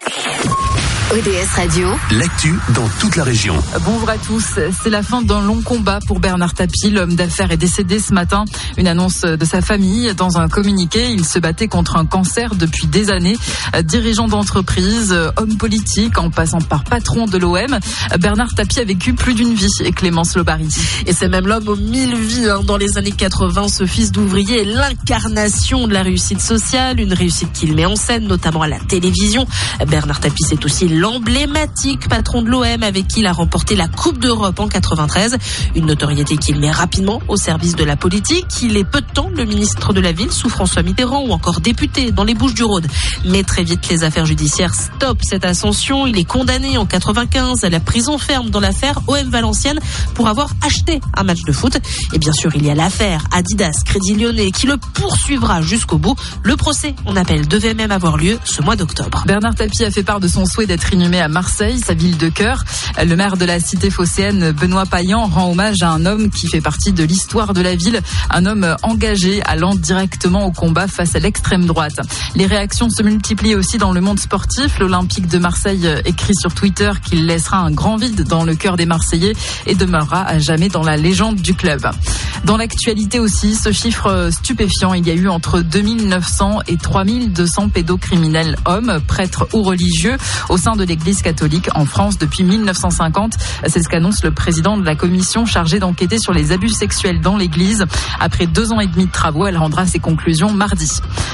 ODS Radio, l'actu dans toute la région. Bonjour à tous. C'est la fin d'un long combat pour Bernard Tapie. L'homme d'affaires est décédé ce matin. Une annonce de sa famille. Dans un communiqué, il se battait contre un cancer depuis des années. Dirigeant d'entreprise, homme politique, en passant par patron de l'OM, Bernard Tapie a vécu plus d'une vie. Et Clémence Lobary. Et c'est même l'homme aux 1000 vies. Dans les années 80, ce fils d'ouvrier est l'incarnation de la réussite sociale. Une réussite qu'il met en scène, notamment à la télévision. Bernard Tapie, c'est aussi l'emblématique patron de l'OM avec qui il a remporté la Coupe d'Europe en 93. Une notoriété qu'il met rapidement au service de la politique. Il est peu de temps le ministre de la Ville sous François Mitterrand ou encore député dans les Bouches-du-Rhône. Mais très vite, les affaires judiciaires stoppent cette ascension. Il est condamné en 95 à la prison ferme dans l'affaire OM Valenciennes pour avoir acheté un match de foot. Et bien sûr, il y a l'affaire Adidas Crédit Lyonnais qui le poursuivra jusqu'au bout. Le procès en appel devait même avoir lieu ce mois d'octobre. Bernard Tapie a fait part de son souhait d'être inhumé à Marseille, sa ville de cœur. Le maire de la cité phocéenne, Benoît Payan, rend hommage à un homme qui fait partie de l'histoire de la ville, un homme engagé allant directement au combat face à l'extrême droite. Les réactions se multiplient aussi dans le monde sportif. L'Olympique de Marseille écrit sur Twitter qu'il laissera un grand vide dans le cœur des Marseillais et demeurera à jamais dans la légende du club. Dans l'actualité aussi, ce chiffre stupéfiant, il y a eu entre 2900 et 3200 pédocriminels hommes, prêtres ou religieux au sein de l'Église catholique en France depuis 1950. C'est ce qu'annonce le président de la commission chargée d'enquêter sur les abus sexuels dans l'Église. Après 2 ans et demi de travaux, elle rendra ses conclusions mardi.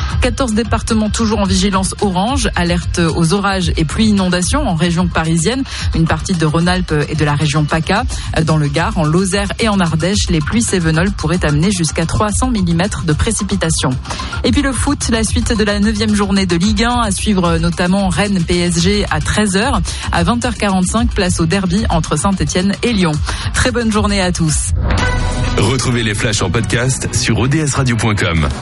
14 départements toujours en vigilance orange, alerte aux orages et pluies inondations en région parisienne, une partie de Rhône-Alpes et de la région PACA. Dans le Gard, en Lozère et en Ardèche, les pluies cévenoles pourraient amener jusqu'à 300 mm de précipitations. Et puis le foot, la suite de la 9e journée de Ligue 1, à suivre notamment Rennes-PSG à 13h. À 20h45, place au derby entre Saint-Etienne et Lyon. Très bonne journée à tous. Retrouvez les flashs en podcast sur odsradio.com.